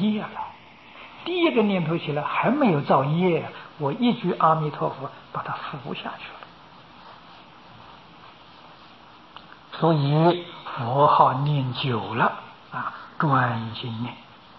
业了。第一个念头起来还没有造业，我一句阿弥陀佛把它扶下去了。所以佛号念久了啊，专心念，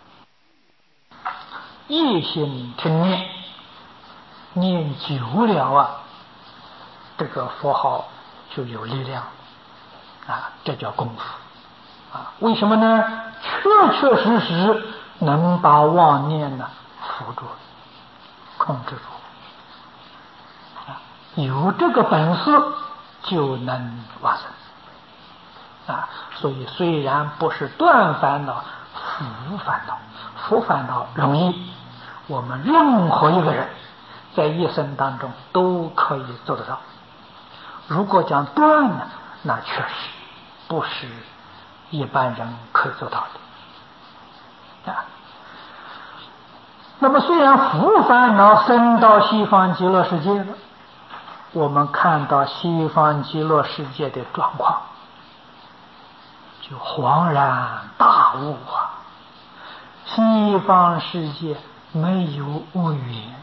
一心听念，念久了啊，这个佛号就有力量啊，这叫功夫啊。为什么呢？确确实实能把妄念呢扶住、控制住啊。有这个本事就能往生啊。所以虽然不是断烦恼、伏烦恼，伏烦恼容易，我们任何一个人在一生当中都可以做得到。如果讲断呢，那确实不是一般人可以做到的啊。那么虽然伏烦恼升到西方极乐世界了，我们看到西方极乐世界的状况，就恍然大悟啊！西方世界没有无缘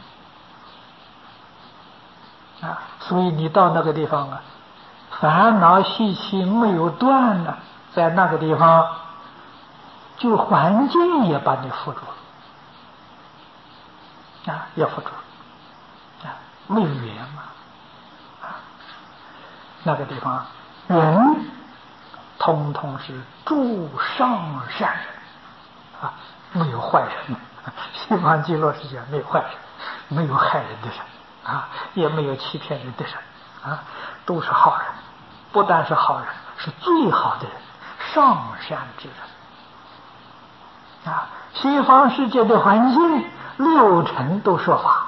啊，所以你到那个地方啊，烦恼习气没有断了，在那个地方，就环境也把你缚住了啊，也缚住了啊，没有缘嘛啊，那个地方人通通是诸上善人啊，没有坏人。西方极乐世界没有坏人，没有害人的人啊，也没有欺骗人的人啊，都是好人。不但是好人，是最好的人，上善之人啊。西方世界的环境60%都说法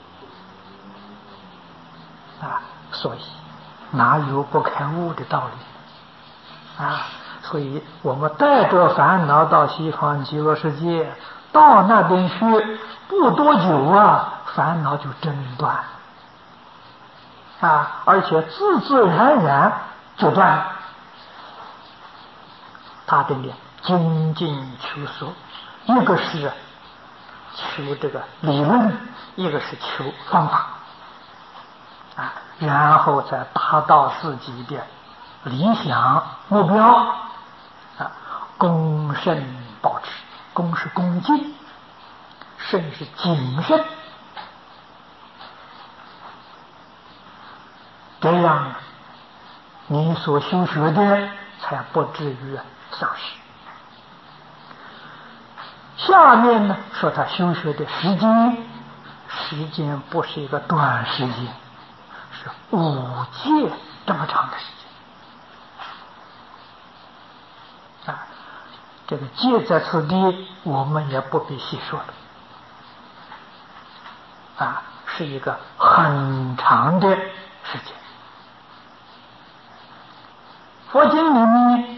啊，所以哪有不开悟的道理啊？所以我们带着烦恼到西方极乐世界，到那边去，不多久啊，烦恼就真断啊，而且自自然然就断了。他的呢，精进求索，一个是求这个理论，一个是求方法啊，然后再达到自己的理想目标啊。恭慎保持，恭是恭敬，慎是谨慎，这样你所修学的才不至于丧失。下面呢说他修学的时间不是一个短时间，是5戒这么长的时间啊。这个戒在此地我们也不必细说了啊，是一个很长的时间。佛经里面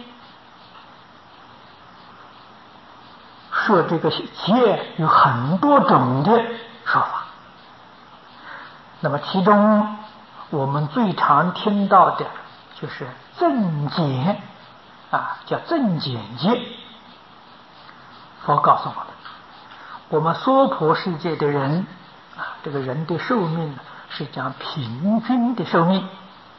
说这个戒有很多种的说法，那么其中我们最常听到的就是正减啊，叫正减戒。佛告诉我们娑婆世界的人啊，这个人的寿命是讲平均的寿命，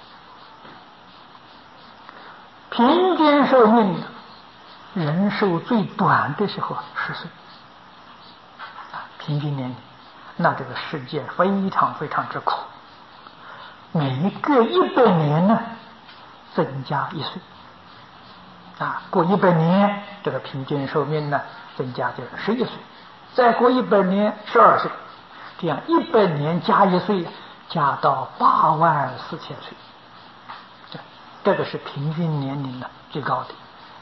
平均寿命人寿最短的时候10岁啊，平均年龄。那这个世界非常非常之苦，每隔100年呢增加1岁啊，过100年这个平均寿命呢增加就11岁，再过100年12岁，这样100年加1岁，加到84000岁，这个是平均年龄的最高的。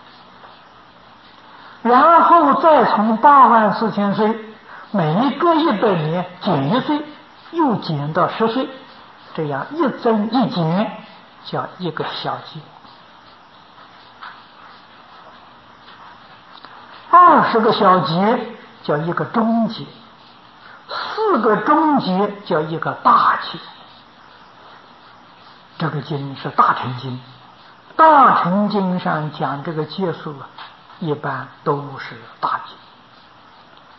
然后再从84000岁每隔100年减1岁，又减到10岁，这样一增一减叫一个小节，20个小节叫一个中节，4个中节叫一个大节。这个经是大乘经，大乘经上讲这个节数一般都是大节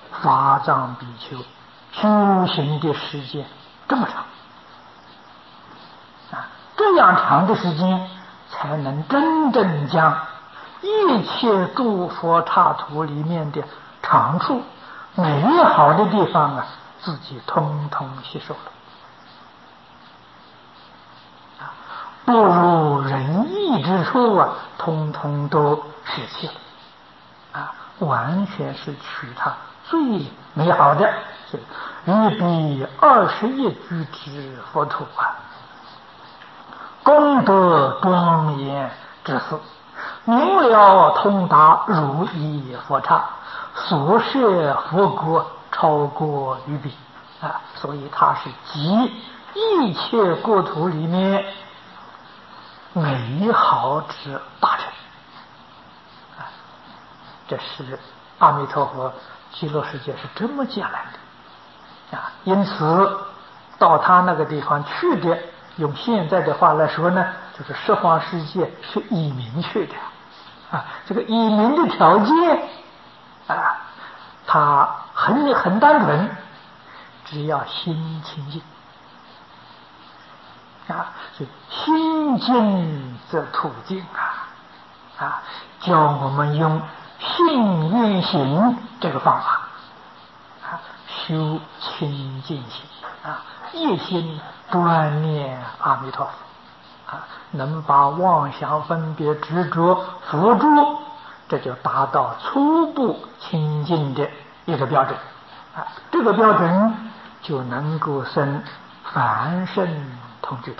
法藏比丘修行的时间这么长啊，这样长的时间才能真正将一切诸佛刹土里面的长处、美好的地方啊，自己通通吸收了。不如人意之处啊，通通都舍弃了啊，完全是取他最美好的，是于彼21居之佛土啊，功德庄严之事，明了通达如意佛刹，所摄佛国超过于彼啊，所以他是集一切国土里面美好之大成啊，这是阿弥陀佛极乐世界是这么讲来的啊。因此到他那个地方去的，用现在的话来说呢，就是十方世界是以民去的啊。这个以民的条件啊，他很单纯，只要心清净啊，所以心净则土净啊，教我们用信愿行这个方法啊，修清净心啊，一心专念阿弥陀佛啊，能把妄想分别执着伏住，这就达到初步清净的一个标准啊，这个标准就能够生凡圣同居土。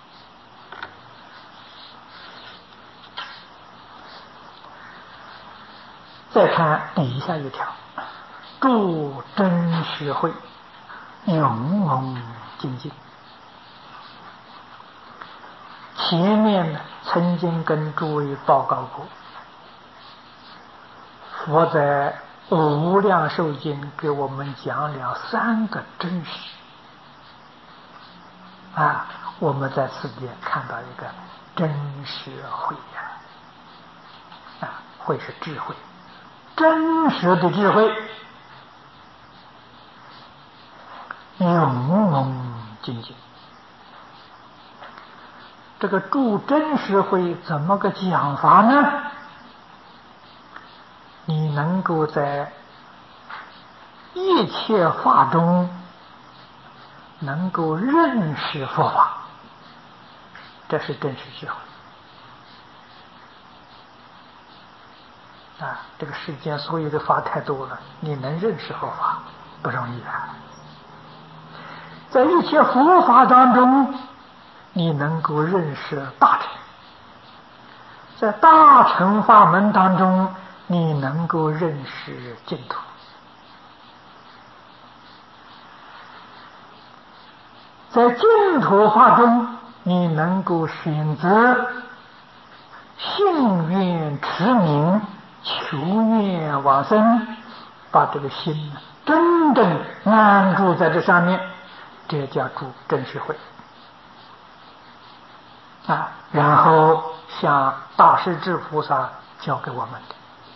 再看底下一条，诸真实慧，勇猛精进。前面呢曾经跟诸位报告过，佛在无量寿经给我们讲了3个真实啊，我们在此地看到一个真实慧啊，慧是智慧，真实的智慧，勇猛精进。这个助真实慧怎么个讲法呢？你能够在一切法中能够认识佛法，这是真实智慧啊！这个世间所有的法太多了，你能认识佛法不容易啊。在一切佛法当中，你能够认识大乘，在大乘法门当中，你能够认识净土。在净土法中，你能够选择信愿持名，求愿往生，把这个心真正安住在这上面，这叫助真实慧啊。然后像大势至菩萨教给我们的，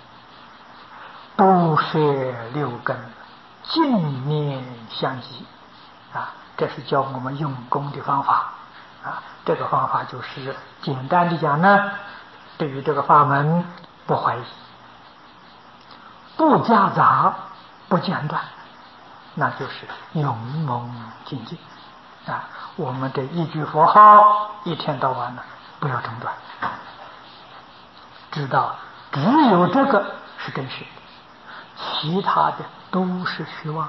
不摄6根，净念相继啊，这是教我们用功的方法啊。这个方法就是简单的讲呢，对于这个法门不怀疑，不夹杂，不间断，那就是勇猛精进啊。我们这一句佛号一天到晚呢，不要中断，知道只有这个是真实的，其他的都是虚妄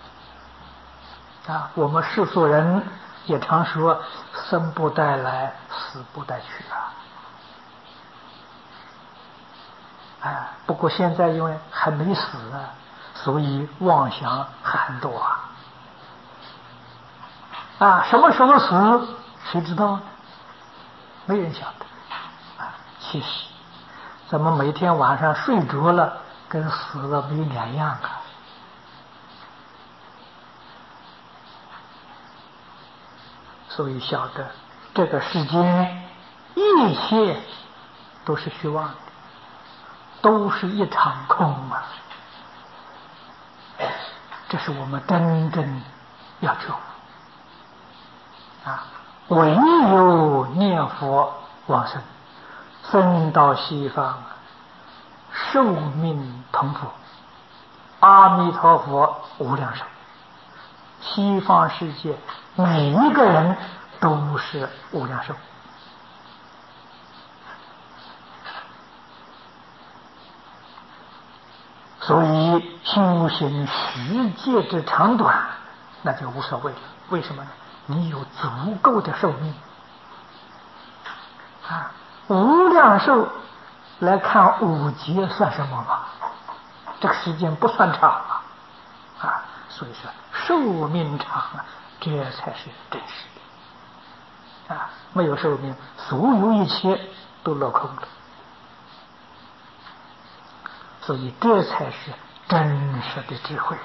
啊。我们世俗人也常说生不带来，死不带去啊。不过现在因为还没死啊，所以妄想很多啊。什么时候死谁知道呢？没人晓得啊。其实咱们每天晚上睡着了，跟死了没两样啊。所以晓得这个世间一切都是虚妄的，都是一场空啊。 这是我们真正要觉悟啊！唯有念佛往生，生到西方，寿命同佛，阿弥陀佛无量寿。西方世界每一个人都是无量寿。所以修行世界之长短那就无所谓了。为什么呢？你有足够的寿命啊！无量寿来看五劫算什么嘛？这个时间不算长啊！所以说寿命长啊，这才是真实的啊！没有寿命，所有一切都落空了。所以这才是真实的智慧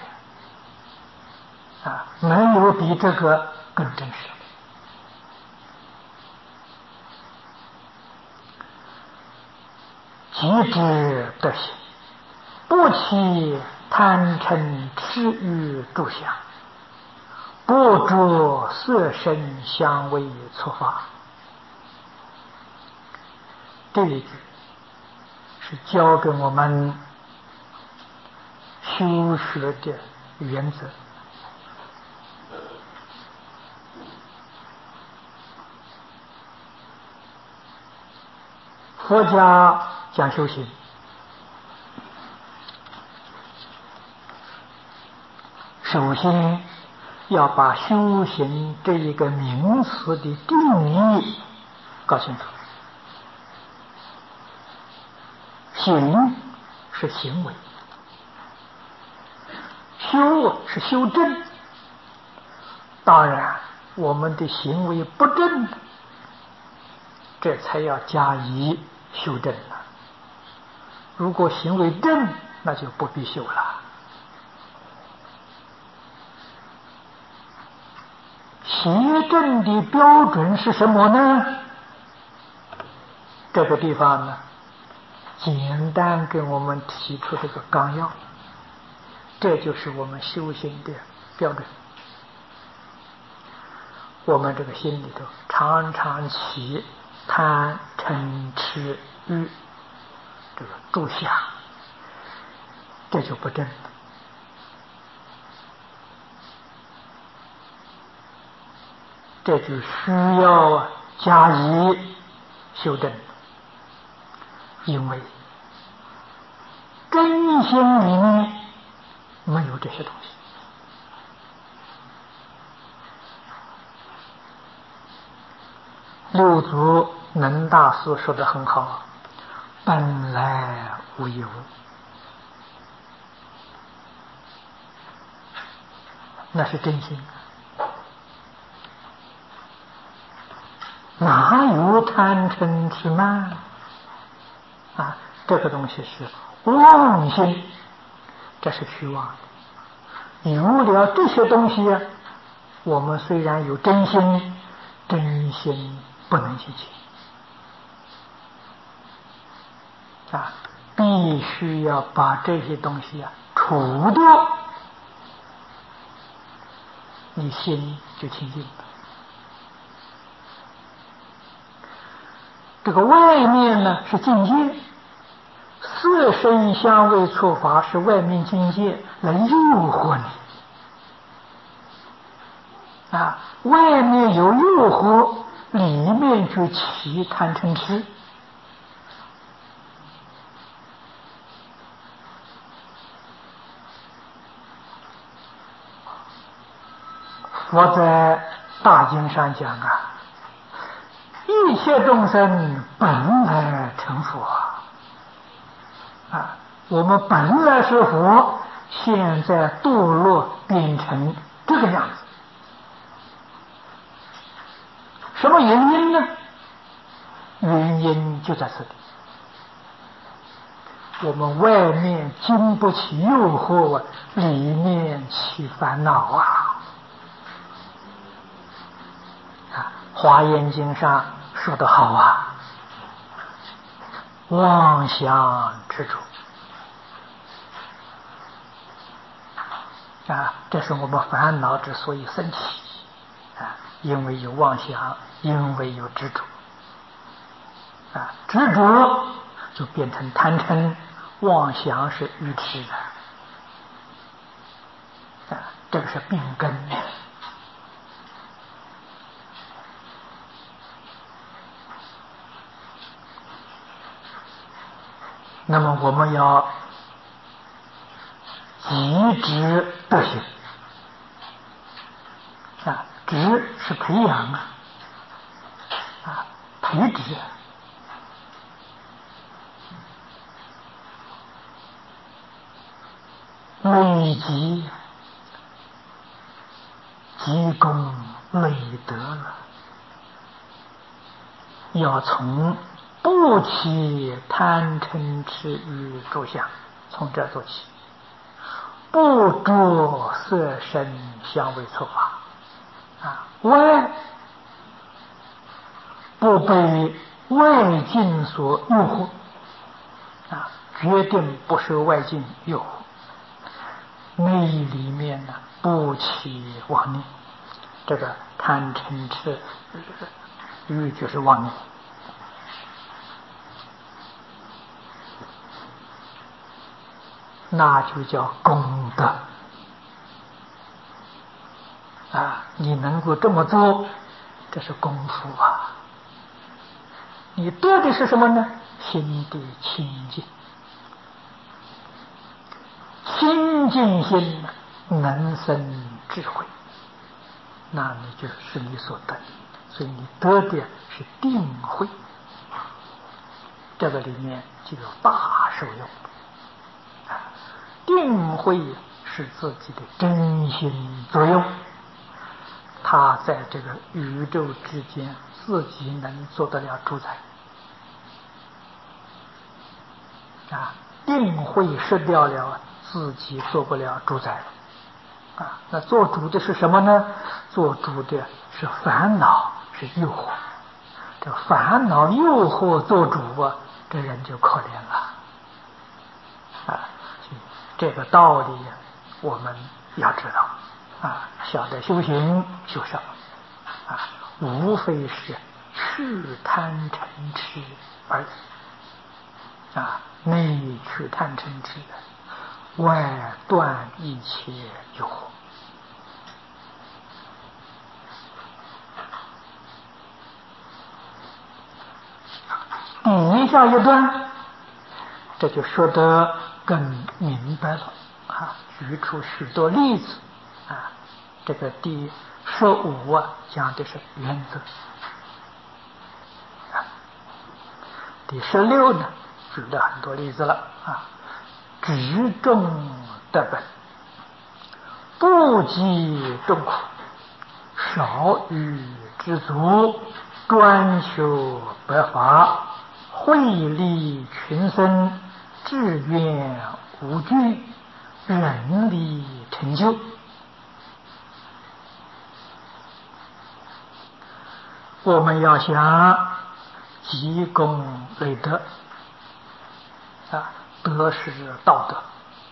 啊！没有比这个更真实的。即知德行，不起贪嗔痴欲住想，不着色声香味触法。这一句是教给我们修学的原则。佛家讲修行，首先要把修行这一个名词的定义搞清楚。行是行为，修是修正。当然我们的行为不正，这才要加以修正了。如果行为正，那就不必修了。邪正的标准是什么呢？这个地方呢，简单给我们提出这个纲要，这就是我们修行的标准。我们这个心里头常常起贪嗔痴欲这个住想，这就不正了。这就需要加以修正，因为真心里面没有这些东西。六祖能大师说得很好，本来无一物。那是真心，哪有贪嗔痴慢啊？这个东西是妄心，这是虚妄的。有了这些东西啊，我们虽然有真心，真心不能进去啊，必须要把这些东西啊除掉，你心就清净了。这个外面呢是境界，色声香味触法是外面境界来诱惑你啊，外面有诱惑，里面就起贪嗔痴。佛在大经上讲啊，一切众生本来成佛啊，我们本来是佛，现在堕落变成这个样子，什么原因呢？原因就在这里，我们外面经不起诱惑，里面起烦恼啊！华严经上说得好啊，妄想执着这是我们烦恼之所以生起因为有妄想，因为有执着执着就变成贪嗔，妄想是愚痴的这个是病根。那么我们要积植德行植是培养培植累积积功累德了，要从不起贪嗔痴欲着相，从这做起，不着色身香味触法不被外境所诱惑决定不受外境诱惑。内里面不起妄念，这个贪嗔痴欲就是妄念。那就叫功德你能够这么做，这是功夫你得的是什么呢？心地清净，清净心能生智慧，那你就是你所得的。所以你得的是定慧，这个里面就有大受用。定慧是自己的真心作用，他在这个宇宙之间自己能做得了主宰定慧失掉了，自己做不了主宰那做主的是什么呢？做主的是烦恼，是诱惑。这烦恼诱惑做主这人就可怜了这个道理我们要知道晓得修行修圣无非是去贪嗔痴而已内去贪嗔痴，外断一切诱惑。底下一段这就说得更明白了举出许多例子这个第15讲的是原则第16呢举了很多例子了执众得本，不积众苦，少欲知足，专修白法，惠利群生，志愿无惧，人力成就。我们要想积功累德德是道德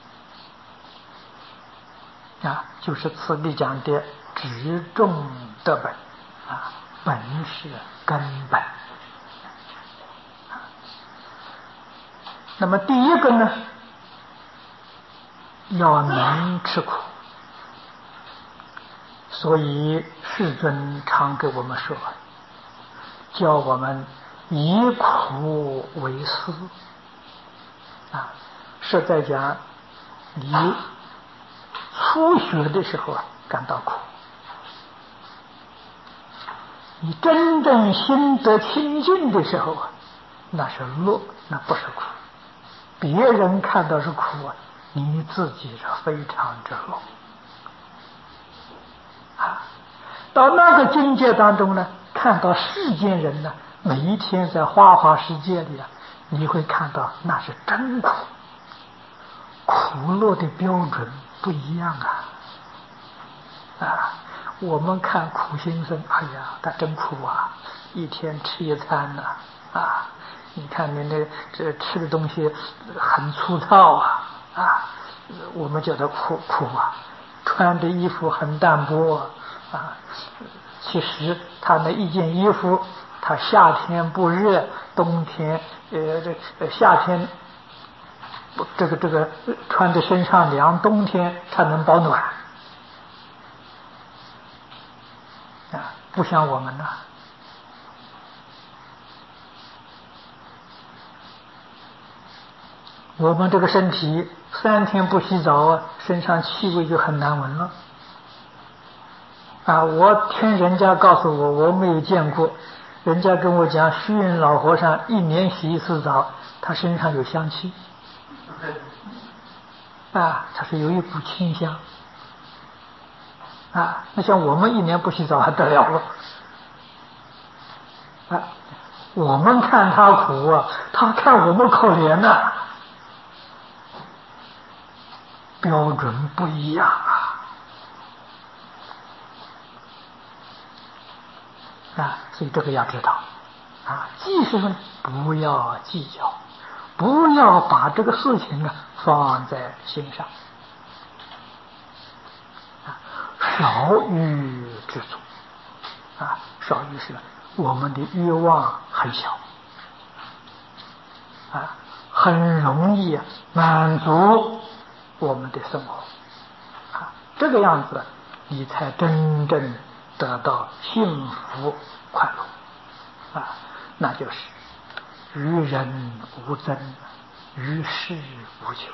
就是此地讲的执众得本本是根本。那么第一个呢，要能吃苦，所以世尊常给我们说，叫我们以苦为师是在讲你初学的时候感到苦，你真正心得清净的时候那是乐，那不是苦。别人看到是苦你自己是非常之乐到那个境界当中呢，看到世间人呢，每一天在花花世界里你会看到那是真苦，苦乐的标准不一样我们看苦先生，哎呀他真苦一天吃一餐你看你这吃的东西很粗糙我们觉得苦穿的衣服很单薄啊，其实他那一件衣服，他夏天不热，冬天夏天这个穿在身上凉，冬天才能保暖啊，不像我们呐。我们这个身体3天不洗澡啊，身上气味就很难闻了啊！我听人家告诉我，我没有见过，人家跟我讲，虚云老和尚1年洗一次澡，他身上有香气啊，他是有一股清香啊。那像我们1年不洗澡还得了了啊！我们看他苦啊，他看我们可怜呐。标准不一样啊！所以这个要知道啊，即是说不要计较，不要把这个事情啊放在心上啊，少欲知足啊，少欲是我们的欲望很小啊，很容易满足我们的生活啊，这个样子你才真正得到幸福快乐啊，那就是于人无争，于事无求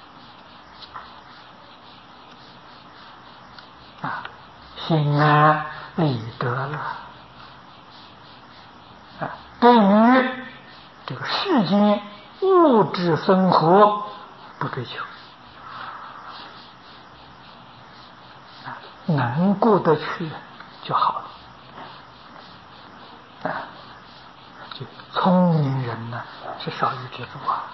啊，心安理得了啊。对于这个世间物质生活不追求啊，能过得去就好了啊。就聪明人呢是少欲知足啊，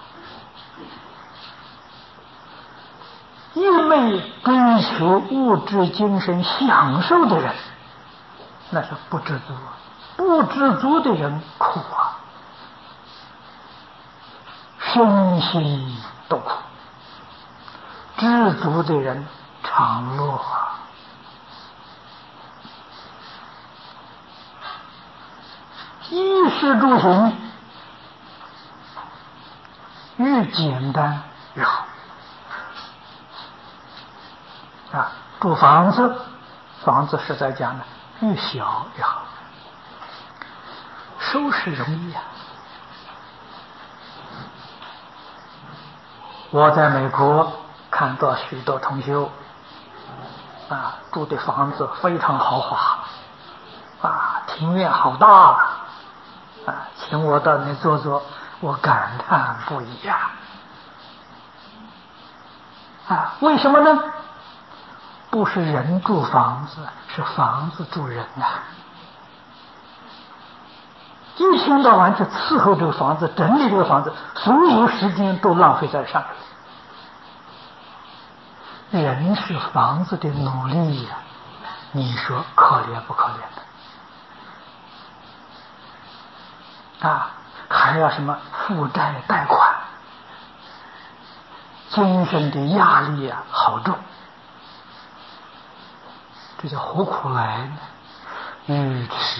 一味追求物质精神享受的人，那是不知足啊。不知足的人苦啊，身心都苦。知足的人常乐啊。衣食住行越简单越好啊！住房子，房子是在讲的越小越好，收拾容易啊。我在美国看到许多同修啊，住的房子非常豪华啊，庭院好大啊，请我到那坐坐，我感叹不已呀啊！为什么呢？不是人住房子，是房子住人啊！一天到晚去伺候这个房子，整理这个房子，所有时间都浪费在上面。人是房子的奴隶呀，你说可怜不可怜的？啊，还要什么负债贷款，精神的压力啊，好重。这叫何苦来呢？愚痴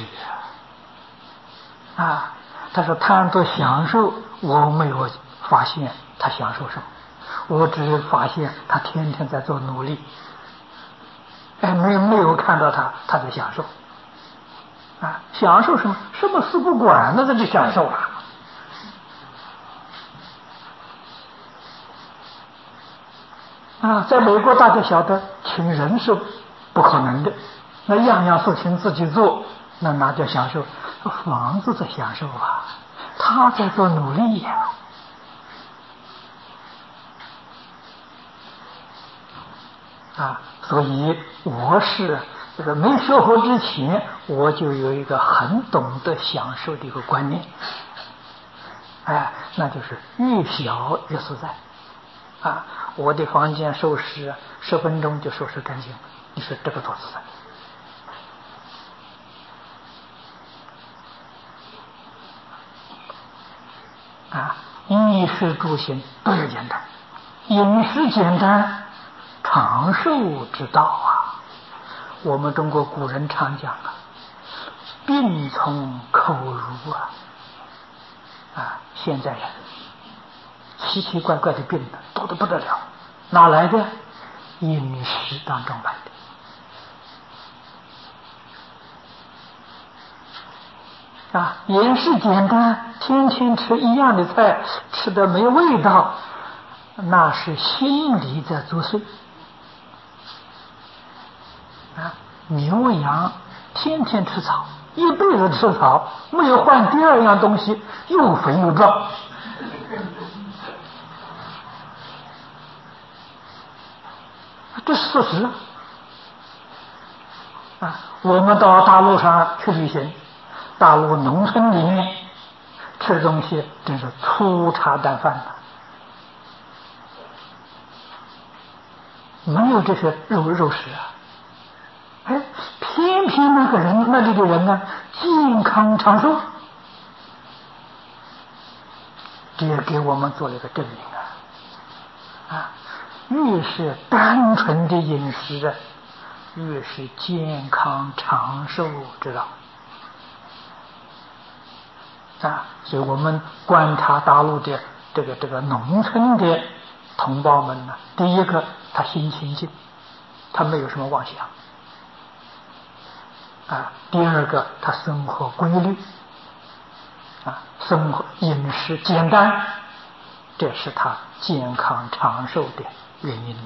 啊！他说贪多享受，我没有发现他享受什么，我只是发现他天天在做努力。哎，没有看到他在享受啊！享受什么？什么事不管，那就享受了啊！在美国大家晓得，请人是不可能的，那样样事情自己做，那哪叫享受？房子在享受啊，他在做努力呀啊！所以我是这个没学佛之前，我就有一个很懂得享受的一个观念，哎，那就是越小越实在啊！我的房间收拾10分钟就收拾干净了，你说这个多自在啊！衣食住行都要简单，饮食简单， 长寿之道啊！我们中国古人常讲啊，病从口入现在呀，奇奇怪怪的病多得不得了，哪来的？饮食当中来的。饮食简单，天天吃一样的菜，吃的没味道，那是心理在作祟。牛羊天天吃草，一辈子吃草，没有换第二样东西，又肥又壮。这是事实我们到大陆上去旅行，大陆农村里面吃东西真是粗茶淡饭没有这些肉食偏偏那里的人呢，健康长寿，这也给我们做了一个证明越是单纯的饮食越是健康长寿之道所以我们观察大陆的这个农村的同胞们呢，第一个他心清净，他没有什么妄想第二个他生活规律生活饮食简单，这是他健康长寿的原因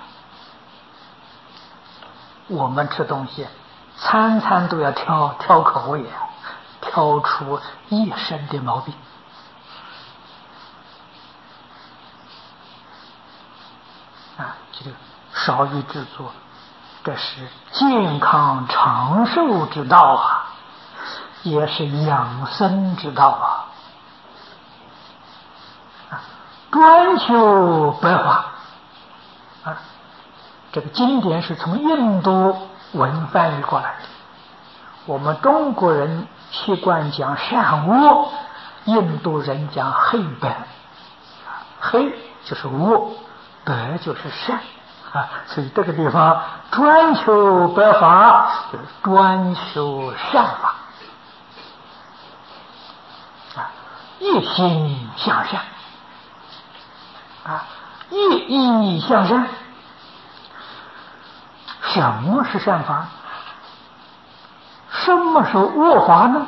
我们吃东西餐餐都要挑口味挑出一身的毛病这个少欲知足，这是健康长寿之道也是养生之道专求白话这个经典是从印度文翻译过来的，我们中国人习惯讲善恶，印度人讲黑白，黑就是恶，白就是善所以这个地方专求白法，就是专求善法一心向善一意向善。什么是善法？什么是恶法呢？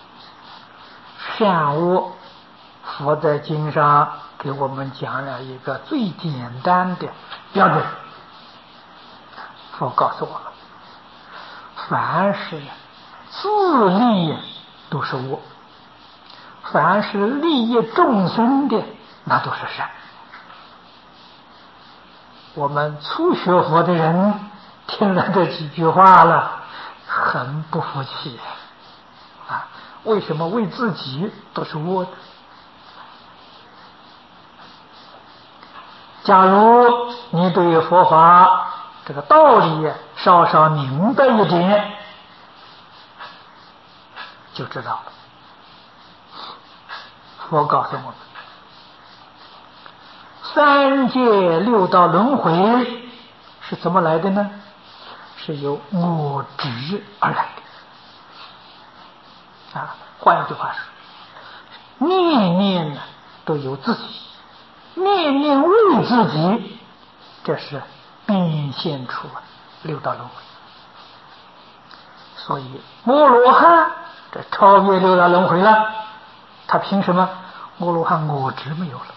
善恶，佛在经上给我们讲了一个最简单的标准。佛告诉我们，凡是自利都是恶，凡是利益众生的那都是善。我们初学佛的人听了这几句话了，很不服气为什么为自己都是恶的？假如你对佛法这个道理稍稍明白一点，就知道了。佛告诉我们，三界六道轮回是怎么来的呢？是由我执而来的换一句话说，念念都有自己，念念为自己，这是变现出六道轮回。所以摩罗汉这超越六道轮回了，他凭什么？摩罗汉我执没有了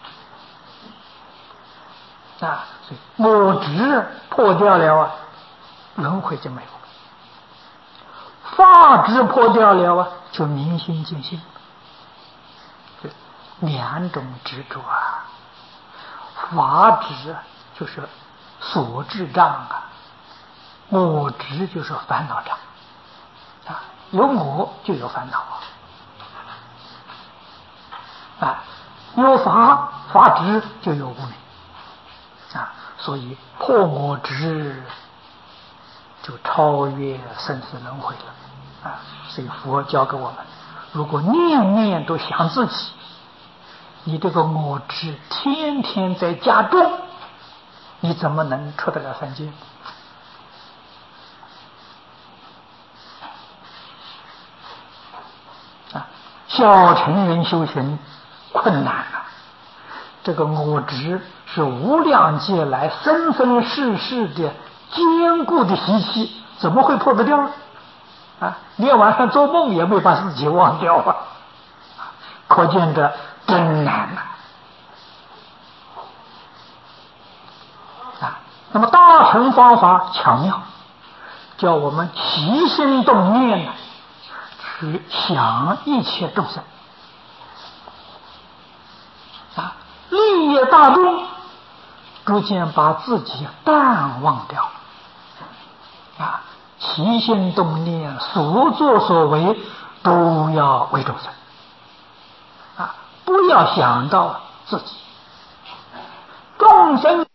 所以我执破掉了轮回就没有了。法执破掉了就明心见性。两种执着法执就是所知障我执就是烦恼障有我就有烦恼有法执就有无明所以破我执就超越生死轮回了所以佛教给我们，如果念念都想自己，你这个我执天天在加重， 你怎么能出得了三界？小乘人修行困难啊！这个我执是无量劫来生生世世的坚固的习气，怎么会破得掉啊？连晚上做梦也没把自己忘掉啊！可见这真难啊！那么大乘方法巧妙，叫我们起心动念呢，去想一切众生啊，利益大众，逐渐把自己淡忘掉啊，起心动念，所作所为都要为众生啊，不要想到自己，众生